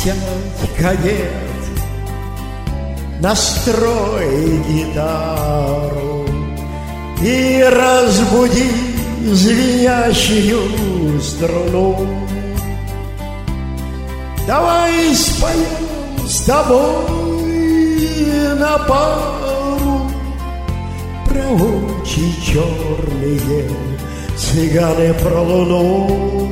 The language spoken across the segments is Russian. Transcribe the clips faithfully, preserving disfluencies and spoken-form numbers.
Сядь, кадет, настрой гитару и разбуди звенящую струну. Давай споем с тобой на пару про очи черные, цыганы про луну.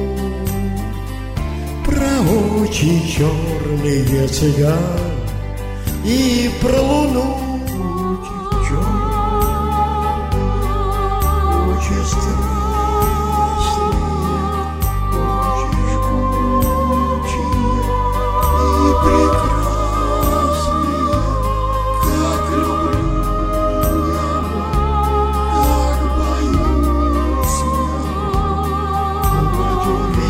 Про очи черные цыган и про луну. Очи черные, очи страстные, очи жгучие и прекрасные. Как люблю я, как боюсь я, быть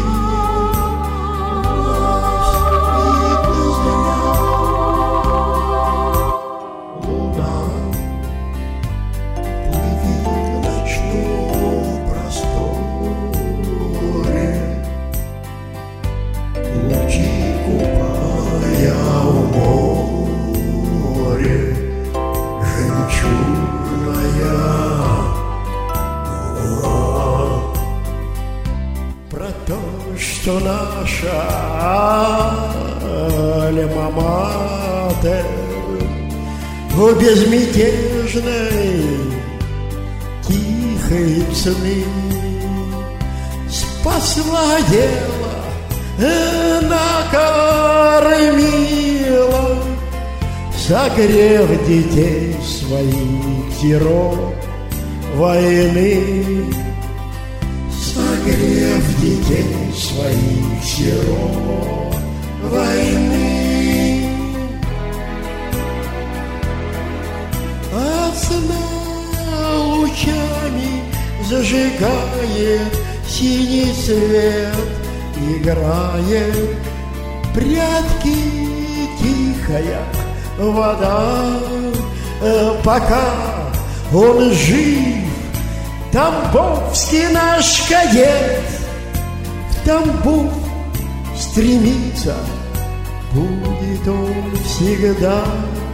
что наша альма-матер в безмятежной тихой цены спасла дело, накормила, согрев детей своих сирот войны. Согрев детей своих сирот войны. От сна лучами зажигает синий свет, играет прятки тихая вода. Пока он жив, тамбовский наш кадет в Тамбов стремится, будет он всегда.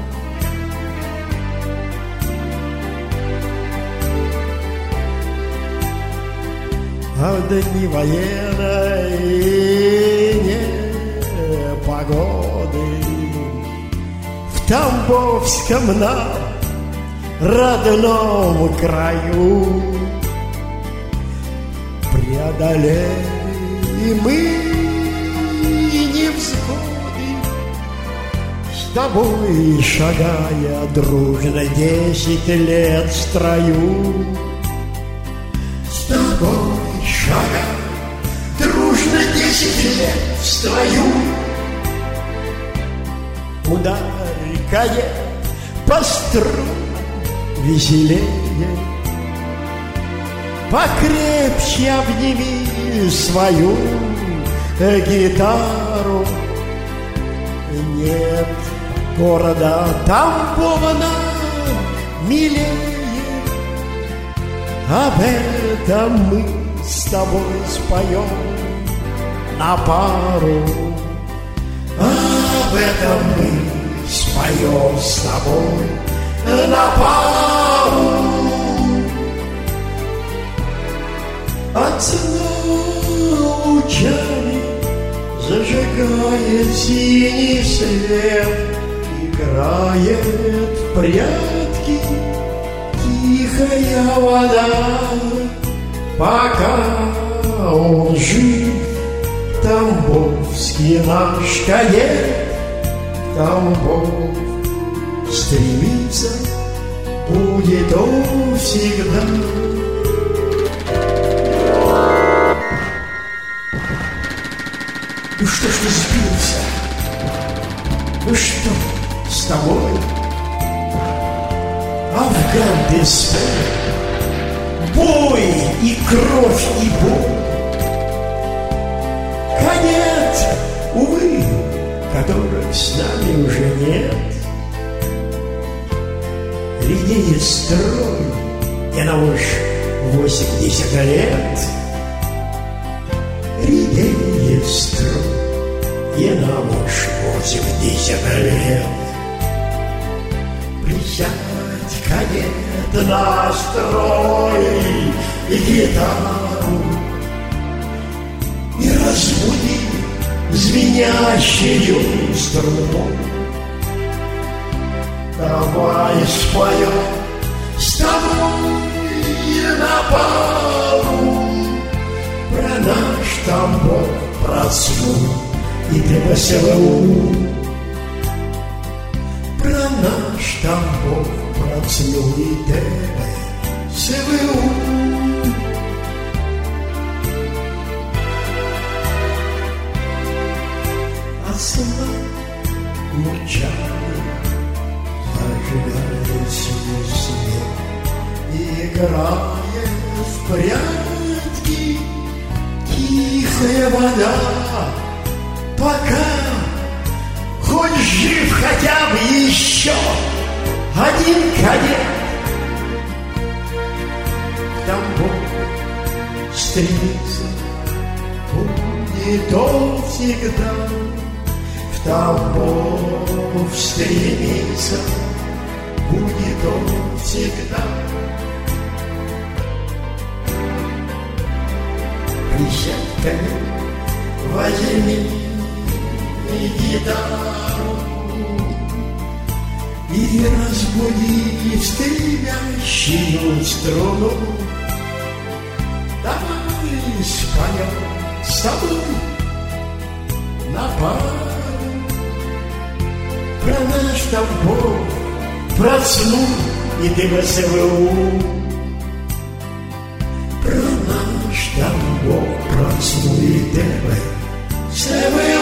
А в дни военной непогоды в Тамбовском нам родном краю преодолимы невзгоды, с тобой шагая дружно десять лет в строю. С тобой шагая дружно десять лет в строю. Ударь, кадет, по струнам веселее, покрепче обними свою гитару. Нет города Тамбова нам милее, об этом мы с тобой споем на пару. Об этом мы споем с тобой на пару. От сна лучами зажигает синий свет, играет в прятки тихая вода. Пока он жив, тамбовский наш кадет Тамбов стремится, будет он всегда. Ну что ж ты сбился? Ну что с тобой? Афган без боя, бой и кровь и боль. Кадет, увы, которых с нами уже нет. Редеет строй, и нам уж восемьдесят лет. Редеет строй, і нам уж восемьдесят лет. Присядь, кадет, настрой гитару и разбуди звенящую струну. Давай споем с тобой на пару про наш Тамбов, про СМУ и ТВ-СВУ. Про наш Тамбов, про СМУ и ТВ-СВУ. А сна мурчали, зажигаясь весне, играя в прятки, тихая вода, пока хоть жив хотя бы еще один кадет. В Тамбов стремится, будет он всегда. В Тамбов стремится, будет он всегда. Присядь, конек, возьми гитару и разбуди стремящую струну. Давай споем с тобой на пару про наш Тамбов, про СМУ и ТВ-СВУ. Про наш Тамбов, про СМУ и ТВ-СВУ.